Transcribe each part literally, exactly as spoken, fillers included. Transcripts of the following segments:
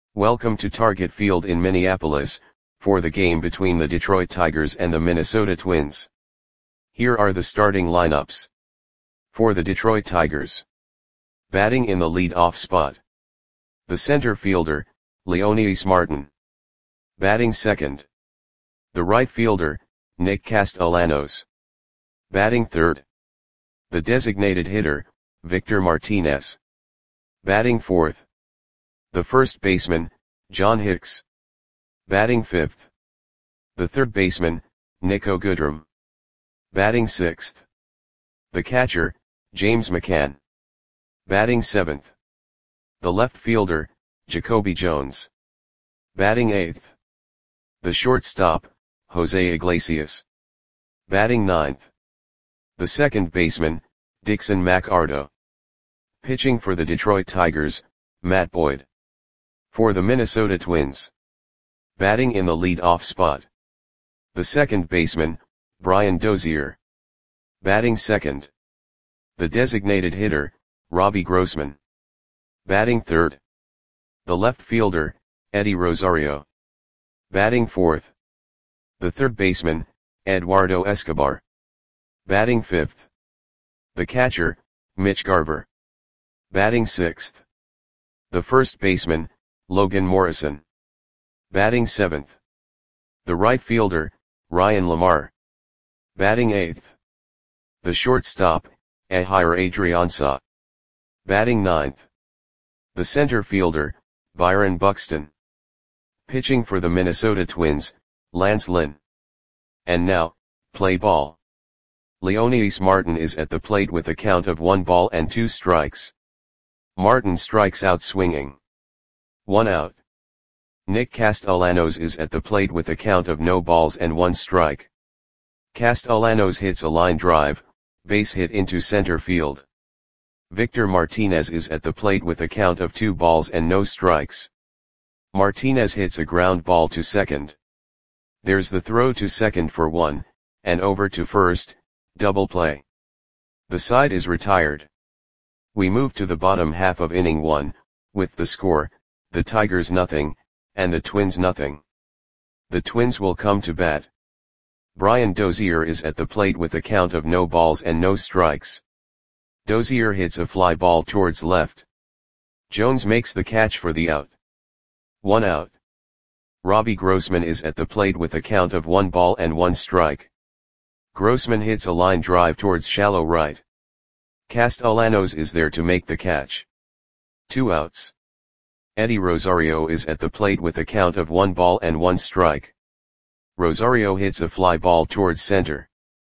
Welcome to Target Field in Minneapolis, for the game between the Detroit Tigers and the Minnesota Twins. Here are the starting lineups. For the Detroit Tigers. Batting in the lead-off spot. The center fielder, Leonys Martin. Batting second. The right fielder, Nick Castellanos. Batting third. The designated hitter, Victor Martinez. Batting fourth. The first baseman, John Hicks. Batting fifth. The third baseman, Niko Goodrum. Batting sixth. The catcher, James McCann. Batting seventh. The left fielder, Jacoby Jones. Batting eighth. The shortstop, Jose Iglesias. Batting ninth. The second baseman, Dixon McArdo. Pitching for the Detroit Tigers, Matt Boyd. For the Minnesota Twins. Batting in the lead-off spot. The second baseman, Brian Dozier. Batting second. The designated hitter, Robbie Grossman. Batting third. The left fielder, Eddie Rosario. Batting fourth. The third baseman, Eduardo Escobar. Batting fifth. The catcher, Mitch Garver. Batting sixth. The first baseman, Logan Morrison. Batting seventh. The right fielder, Ryan Lamar. Batting eighth. The shortstop, Ehire Adrianza. Batting ninth. The center fielder, Byron Buxton. Pitching for the Minnesota Twins, Lance Lynn. And now, play ball. Leonys Martin is at the plate with a count of one ball and two strikes. Martin strikes out swinging. One out. Nick Castellanos is at the plate with a count of no balls and one strike. Castellanos hits a line drive, base hit into center field. Victor Martinez is at the plate with a count of two balls and no strikes. Martinez hits a ground ball to second. There's the throw to second for one, and over to first, double play. The side is retired. We move to the bottom half of inning one, with the score, the Tigers nothing, and the Twins nothing. The Twins will come to bat. Brian Dozier is at the plate with a count of no balls and no strikes. Dozier hits a fly ball towards left. Jones makes the catch for the out. One out. Robbie Grossman is at the plate with a count of one ball and one strike. Grossman hits a line drive towards shallow right. Castellanos is there to make the catch. Two outs. Eddie Rosario is at the plate with a count of one ball and one strike. Rosario hits a fly ball towards center.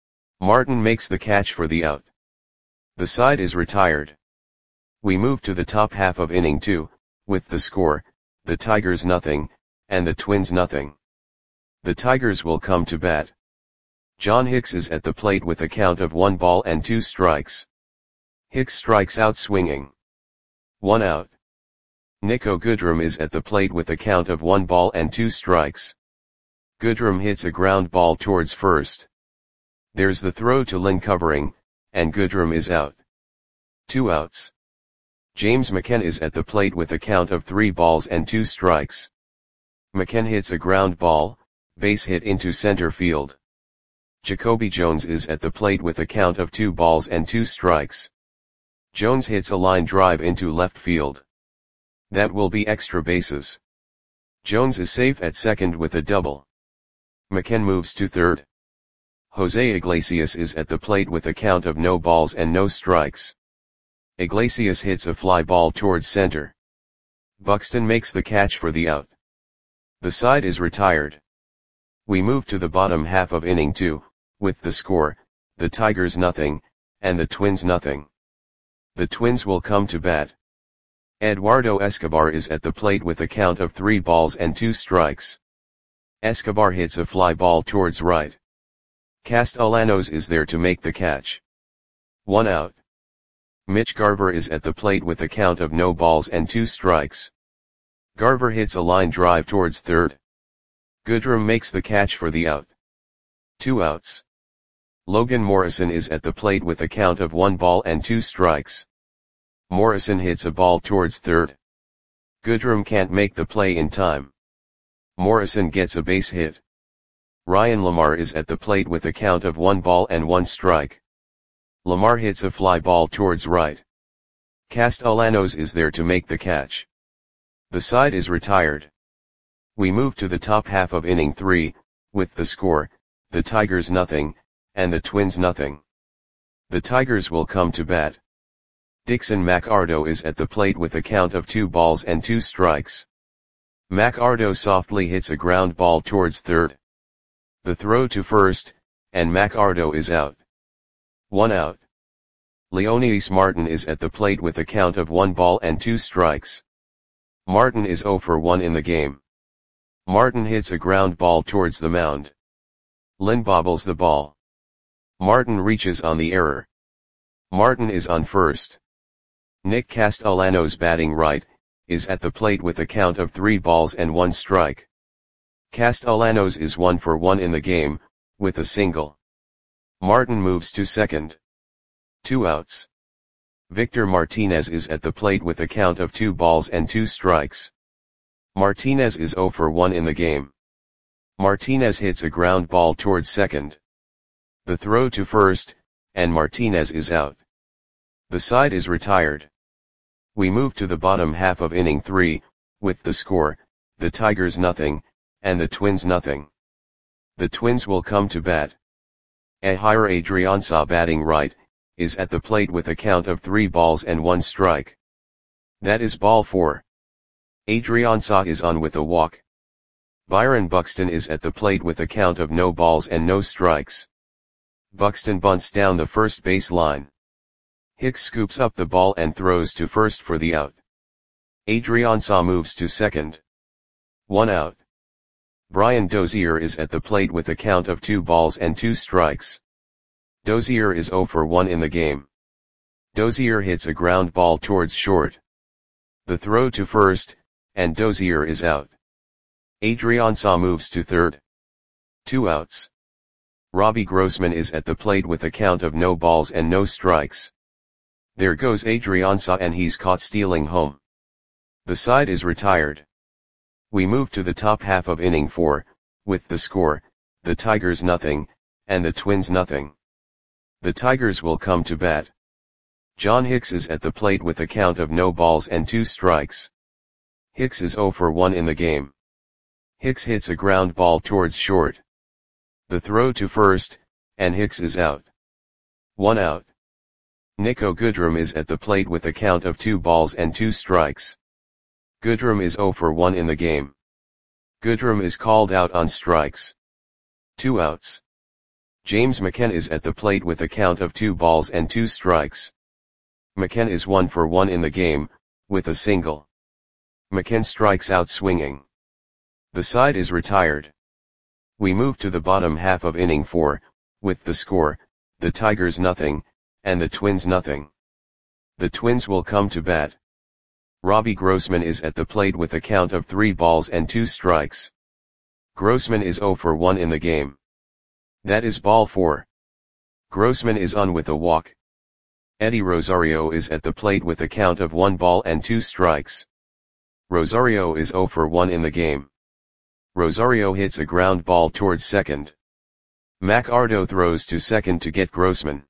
Martin makes the catch for the out. The side is retired. We move to the top half of inning two, with the score, the Tigers nothing, and the Twins nothing. The Tigers will come to bat. John Hicks is at the plate with a count of one ball and two strikes. Hicks strikes out swinging. One out. Niko Goodrum is at the plate with a count of one ball and two strikes. Goodrum hits a ground ball towards first. There's the throw to Lynn covering, and Goodrum is out. Two outs. James McCann is at the plate with a count of three balls and two strikes. McCann hits a ground ball, base hit into center field. Jacoby Jones is at the plate with a count of two balls and two strikes. Jones hits a line drive into left field. That will be extra bases. Jones is safe at second with a double. McCann moves to third. Jose Iglesias is at the plate with a count of no balls and no strikes. Iglesias hits a fly ball towards center. Buxton makes the catch for the out. The side is retired. We move to the bottom half of inning two, with the score, the Tigers nothing, and the Twins nothing. The Twins will come to bat. Eduardo Escobar is at the plate with a count of three balls and two strikes. Escobar hits a fly ball towards right. Castellanos is there to make the catch. One out. Mitch Garver is at the plate with a count of no balls and two strikes. Garver hits a line drive towards third. Goodrum makes the catch for the out. Two outs. Logan Morrison is at the plate with a count of one ball and two strikes. Morrison hits a ball towards third. Goodrum can't make the play in time. Morrison gets a base hit. Ryan Lamar is at the plate with a count of one ball and one strike. Lamar hits a fly ball towards right. Castellanos is there to make the catch. The side is retired. We move to the top half of inning three, with the score, the Tigers nothing, and the Twins nothing. The Tigers will come to bat. Dixon McArdo is at the plate with a count of two balls and two strikes. McArdo softly hits a ground ball towards third. The throw to first, and McArdo is out. One out. Leonidas Martin is at the plate with a count of one ball and two strikes. Martin is zero for one in the game. Martin hits a ground ball towards the mound. Lynn bobbles the ball. Martin reaches on the error. Martin is on first. Nick Castellanos, batting right, is at the plate with a count of three balls and one strike. Castellanos is one for one in the game, with a single. Martin moves to second. Two outs. Victor Martinez is at the plate with a count of two balls and two strikes. Martinez is zero for one in the game. Martinez hits a ground ball towards second. The throw to first, and Martinez is out. The side is retired. We move to the bottom half of inning three, with the score, the Tigers nothing, and the Twins nothing. The Twins will come to bat. Ehire Adrianza, batting right, is at the plate with a count of three balls and one strike. That is ball four. Adrianza is on with a walk. Byron Buxton is at the plate with a count of no balls and no strikes. Buxton bunts down the first base line. Hicks scoops up the ball and throws to first for the out. Adrianza moves to second. One out. Brian Dozier is at the plate with a count of two balls and two strikes. Dozier is zero for one in the game. Dozier hits a ground ball towards short. The throw to first, and Dozier is out. Adrianza moves to third. Two outs. Robbie Grossman is at the plate with a count of no balls and no strikes. There goes Adrianza, and he's caught stealing home. The side is retired. We move to the top half of inning four, with the score, the Tigers nothing, and the Twins nothing. The Tigers will come to bat. John Hicks is at the plate with a count of no balls and two strikes. Hicks is zero for one in the game. Hicks hits a ground ball towards short. The throw to first, and Hicks is out. One out. Nico Goodrum is at the plate with a count of two balls and two strikes. Goodrum is zero for one in the game. Goodrum is called out on strikes. Two outs. James McKenna is at the plate with a count of two balls and two strikes. McKenna is one for one in the game, with a single. McKenna strikes out swinging. The side is retired. We move to the bottom half of inning four, with the score, the Tigers nothing, and the Twins nothing. The Twins will come to bat. Robbie Grossman is at the plate with a count of three balls and two strikes. Grossman is zero for one in the game. That is ball four. Grossman is on with a walk. Eddie Rosario is at the plate with a count of one ball and two strikes. Rosario is zero for one in the game. Rosario hits a ground ball towards second. McArdo throws to second to get Grossman.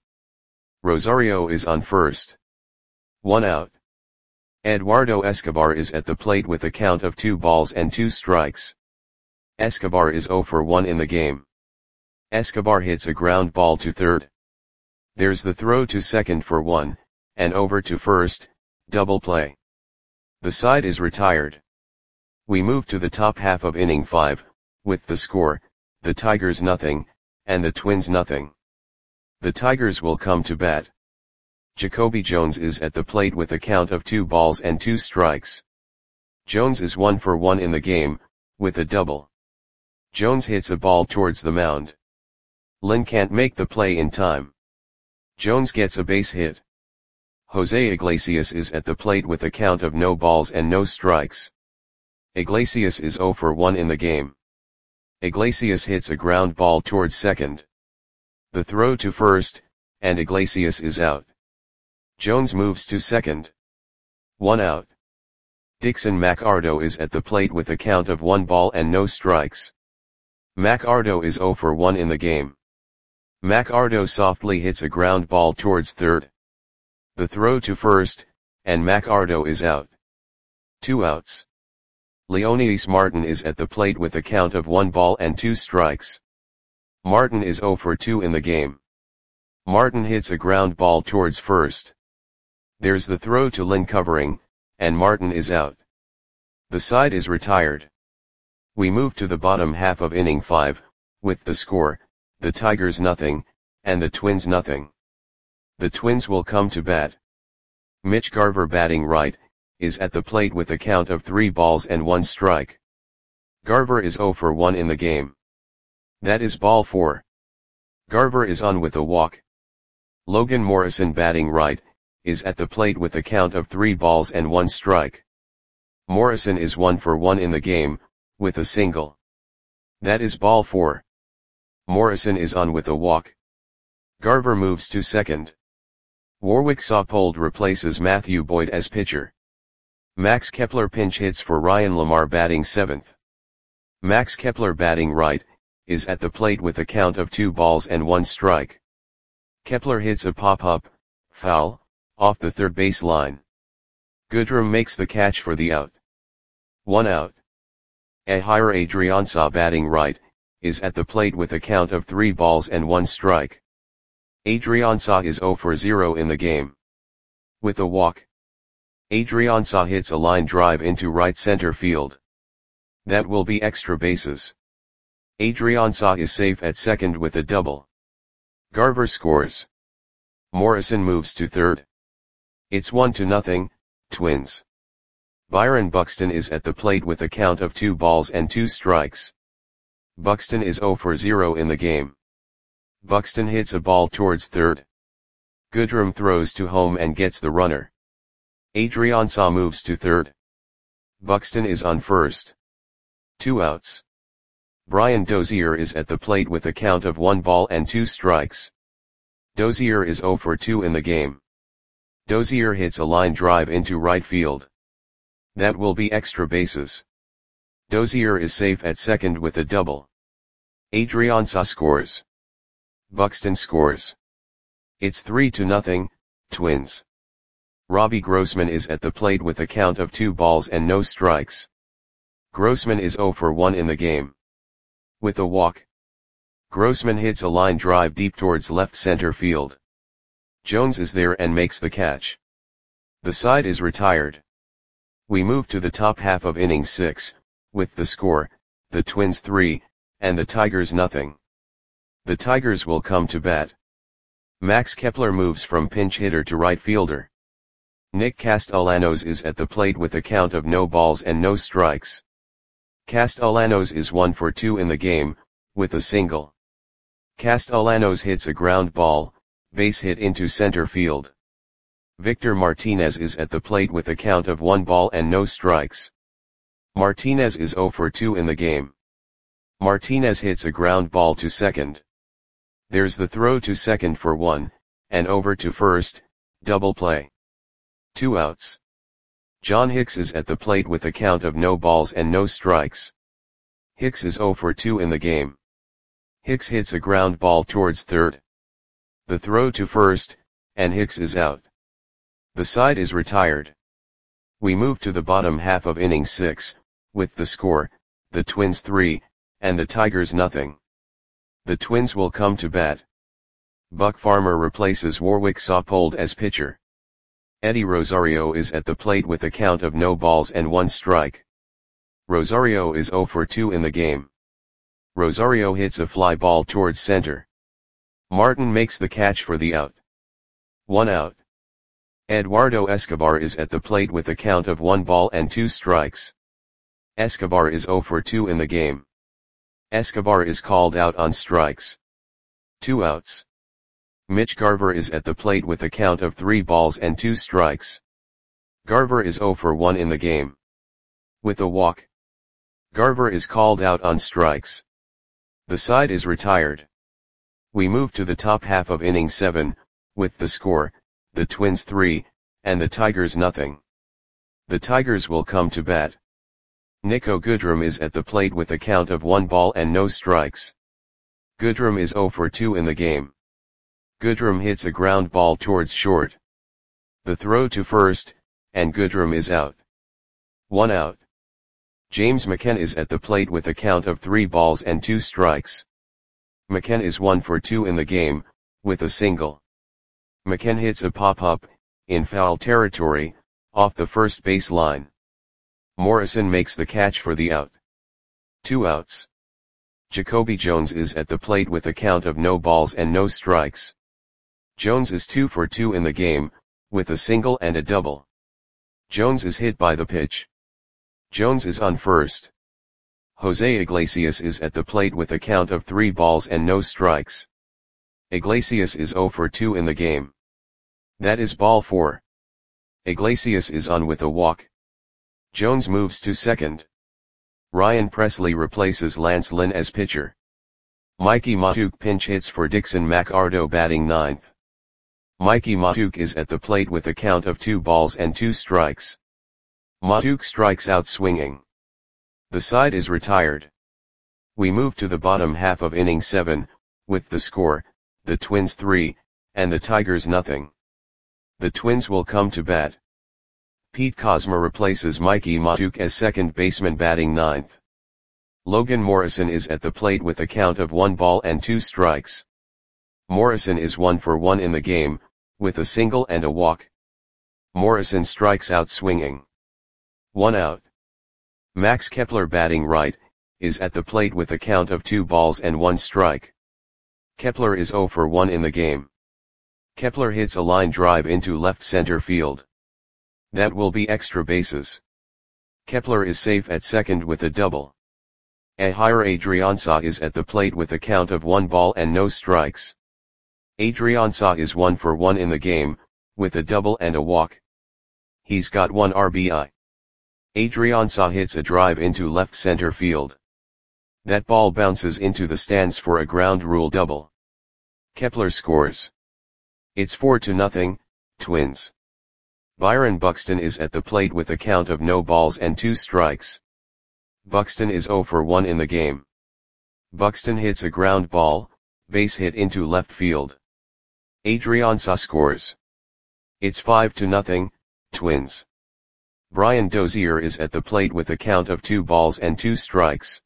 Rosario is on first. One out. Eduardo Escobar is at the plate with a count of two balls and two strikes. Escobar is zero for one in the game. Escobar hits a ground ball to third. There's the throw to second for one, and over to first, double play. The side is retired. We move to the top half of inning five, with the score, the Tigers nothing, and the Twins nothing. The Tigers will come to bat. Jacoby Jones is at the plate with a count of two balls and two strikes. Jones is one for one in the game, with a double. Jones hits a ball towards the mound. Lynn can't make the play in time. Jones gets a base hit. Jose Iglesias is at the plate with a count of no balls and no strikes. Iglesias is zero for one in the game. Iglesias hits a ground ball towards second. The throw to first, and Iglesias is out. Jones moves to second. One out. Dixon McArdo is at the plate with a count of one ball and no strikes. McArdo is zero for one in the game. McArdo softly hits a ground ball towards third. The throw to first, and McArdo is out. Two outs. Leonidas Martin is at the plate with a count of one ball and two strikes. Martin is zero for two in the game. Martin hits a ground ball towards first. There's the throw to Lynn covering, and Martin is out. The side is retired. We move to the bottom half of inning five, with the score, the Tigers nothing, and the Twins nothing. The Twins will come to bat. Mitch Garver, batting right, is at the plate with a count of three balls and one strike. Garver is zero for one in the game. That is ball four. Garver is on with a walk. Logan Morrison, batting right, is at the plate with a count of three balls and one strike. Morrison is one for one in the game, with a single. That is ball four. Morrison is on with a walk. Garver moves to second. Warwick Saupold replaces Matthew Boyd as pitcher. Max Kepler pinch hits for Ryan Lamar, batting seventh. Max Kepler, batting right, is at the plate with a count of two balls and one strike. Kepler hits a pop-up, foul, off the third base line. Goodrum makes the catch for the out. One out. Ehire Adrianza, batting right, is at the plate with a count of three balls and one strike. Adrianza is zero for zero in the game. With a walk. Adrianza hits a line drive into right center field. That will be extra bases. Adrianza is safe at second with a double. Garver scores. Morrison moves to third. It's one to nothing, Twins. Byron Buxton is at the plate with a count of two balls and two strikes. Buxton is zero for zero in the game. Buxton hits a ball towards third. Goodrum throws to home and gets the runner. Adrianza moves to third. Buxton is on first. Two outs. Brian Dozier is at the plate with a count of one ball and two strikes. Dozier is zero for two in the game. Dozier hits a line drive into right field. That will be extra bases. Dozier is safe at second with a double. Adrianza scores. Buxton scores. It's three to nothing, Twins. Robbie Grossman is at the plate with a count of two balls and no strikes. Grossman is zero for one in the game. With a walk. Grossman hits a line drive deep towards left center field. Jones is there and makes the catch. The side is retired. We move to the top half of inning six, with the score, the Twins three, and the Tigers nothing. The Tigers will come to bat. Max Kepler moves from pinch hitter to right fielder. Nick Castellanos is at the plate with a count of no balls and no strikes. Castellanos is one for two in the game, with a single. Castellanos hits a ground ball, base hit into center field. Victor Martinez is at the plate with a count of one ball and no strikes. Martinez is zero for two in the game. Martinez hits a ground ball to second. There's the throw to second for one, and over to first, double play. Two outs. John Hicks is at the plate with a count of no balls and no strikes. Hicks is zero for two in the game. Hicks hits a ground ball towards third. The throw to first, and Hicks is out. The side is retired. We move to the bottom half of inning six, with the score, the Twins three, and the Tigers nothing. The Twins will come to bat. Buck Farmer replaces Warwick Saupold as pitcher. Eddie Rosario is at the plate with a count of no balls and one strike. Rosario is zero for two in the game. Rosario hits a fly ball towards center. Martin makes the catch for the out. One out. Eduardo Escobar is at the plate with a count of one ball and two strikes. Escobar is zero for two in the game. Escobar is called out on strikes. Two outs. Mitch Garver is at the plate with a count of three balls and two strikes. Garver is zero for one in the game. With a walk. Garver is called out on strikes. The side is retired. We move to the top half of inning seven, with the score, the Twins three, and the Tigers nothing. The Tigers will come to bat. Nico Goodrum is at the plate with a count of one ball and no strikes. Goodrum is zero for two in the game. Goodrum hits a ground ball towards short. The throw to first, and Goodrum is out. One out. James McKenna is at the plate with a count of three balls and two strikes. McKenna is one for two in the game, with a single. McKenna hits a pop-up, in foul territory, off the first base line. Morrison makes the catch for the out. Two outs. Jacoby Jones is at the plate with a count of no balls and no strikes. Jones is two for two in the game, with a single and a double. Jones is hit by the pitch. Jones is on first. Jose Iglesias is at the plate with a count of three balls and no strikes. Iglesias is zero for two in the game. That is ball four. Iglesias is on with a walk. Jones moves to second. Ryan Presley replaces Lance Lynn as pitcher. Mikey Mahtook pinch hits for Dixon McArdo batting ninth. Mikey Mahtook is at the plate with a count of two balls and two strikes. Mahtook strikes out swinging. The side is retired. We move to the bottom half of inning seven, with the score, the Twins three, and the Tigers nothing. The Twins will come to bat. Pete Kozma replaces Mikey Mahtook as second baseman batting ninth. Logan Morrison is at the plate with a count of one ball and two strikes. Morrison is one for one in the game, with a single and a walk. Morrison strikes out swinging. One out. Max Kepler batting right, is at the plate with a count of two balls and one strike. Kepler is zero for one in the game. Kepler hits a line drive into left center field. That will be extra bases. Kepler is safe at second with a double. Ehire Adrianza is at the plate with a count of one ball and no strikes. Adrianza is one for one in the game, with a double and a walk. He's got one R B I. Adrianza hits a drive into left center field. That ball bounces into the stands for a ground rule double. Kepler scores. It's four to nothing, Twins. Byron Buxton is at the plate with a count of no balls and two strikes. Buxton is zero for one in the game. Buxton hits a ground ball, base hit into left field. Adrianza scores. It's five to nothing, Twins. Brian Dozier is at the plate with a count of two balls and two strikes.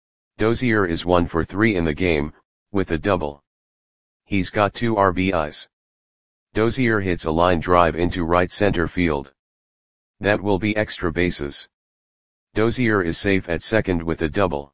Dozier is one for three in the game, with a double. He's got two R B Is. Dozier hits a line drive into right center field. That will be extra bases. Dozier is safe at second with a double.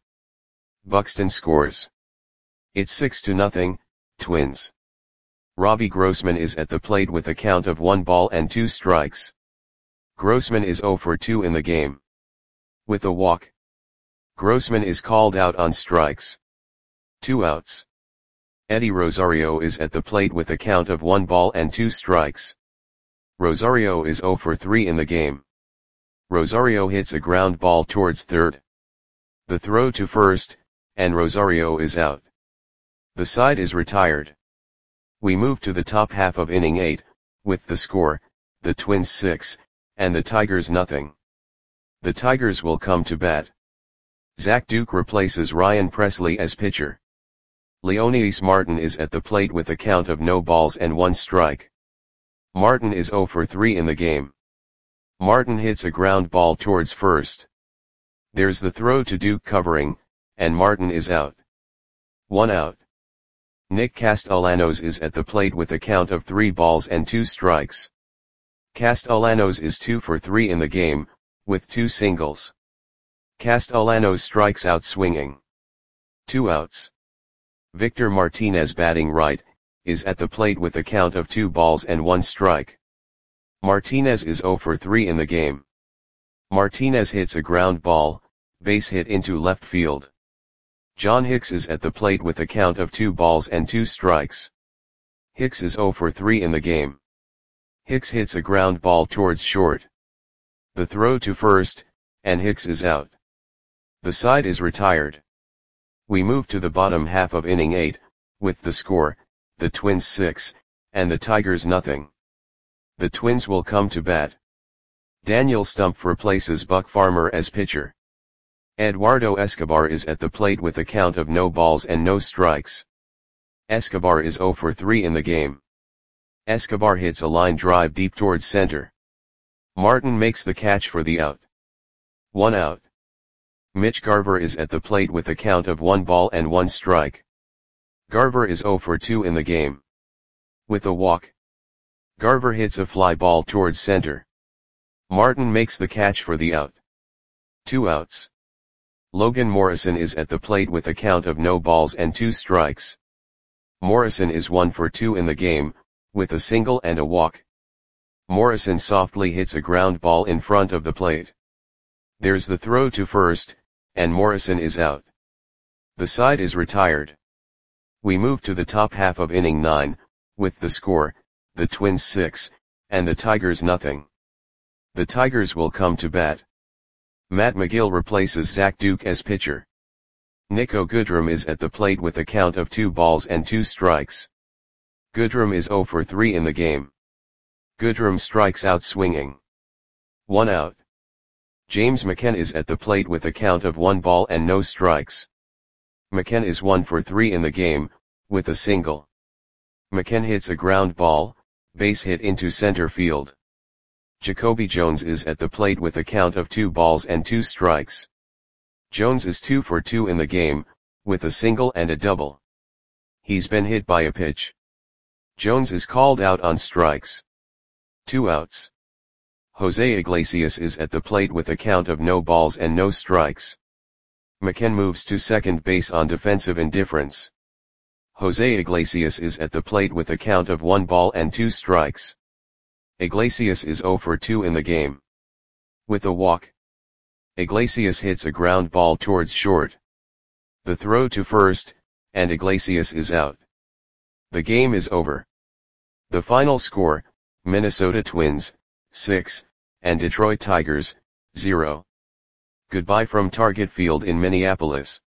Buxton scores. It's six to nothing, Twins. Robbie Grossman is at the plate with a count of one ball and two strikes. Grossman is zero for two in the game. With a walk. Grossman is called out on strikes. Two outs. Eddie Rosario is at the plate with a count of one ball and two strikes. Rosario is zero for three in the game. Rosario hits a ground ball towards third. The throw to first, and Rosario is out. The side is retired. We move to the top half of inning eight, with the score, the Twins six, and the Tigers nothing. The Tigers will come to bat. Zach Duke replaces Ryan Presley as pitcher. Leonidas Martin is at the plate with a count of no balls and one strike. Martin is zero for three in the game. Martin hits a ground ball towards first. There's the throw to Duke covering, and Martin is out. One out. Nick Castellanos is at the plate with a count of three balls and two strikes. Castellanos is two for three in the game, with two singles. Castellanos strikes out swinging. Two outs. Victor Martinez batting right, is at the plate with a count of two balls and one strike. Martinez is zero for three in the game. Martinez hits a ground ball, base hit into left field. John Hicks is at the plate with a count of two balls and two strikes. Hicks is zero for three in the game. Hicks hits a ground ball towards short. The throw to first, and Hicks is out. The side is retired. We move to the bottom half of inning eight, with the score, the Twins six, and the Tigers nothing. The Twins will come to bat. Daniel Stumpf replaces Buck Farmer as pitcher. Eduardo Escobar is at the plate with a count of no balls and no strikes. Escobar is zero for three in the game. Escobar hits a line drive deep towards center. Martin makes the catch for the out. One out. Mitch Garver is at the plate with a count of one ball and one strike. Garver is zero for two in the game. With a walk. Garver hits a fly ball towards center. Martin makes the catch for the out. Two outs. Logan Morrison is at the plate with a count of no balls and two strikes. Morrison is one for two in the game, with a single and a walk. Morrison softly hits a ground ball in front of the plate. There's the throw to first, and Morrison is out. The side is retired. We move to the top half of inning nine, with the score, the Twins six, and the Tigers nothing. The Tigers will come to bat. Matt Magill replaces Zach Duke as pitcher. Nico Goodrum is at the plate with a count of two balls and two strikes. Goodrum is zero for three in the game. Goodrum strikes out swinging. One out. James McCann is at the plate with a count of one ball and no strikes. McCann is one for three in the game, with a single. McCann hits a ground ball, base hit into center field. Jacoby Jones is at the plate with a count of two balls and two strikes. Jones is two for two in the game, with a single and a double. He's been hit by a pitch. Jones is called out on strikes. Two outs. Jose Iglesias is at the plate with a count of no balls and no strikes. McCann moves to second base on defensive indifference. Jose Iglesias is at the plate with a count of one ball and two strikes. Iglesias is zero for two in the game. With a walk. Iglesias hits a ground ball towards short. The throw to first, and Iglesias is out. The game is over. The final score, Minnesota Twins, six, and Detroit Tigers, zero. Goodbye from Target Field in Minneapolis.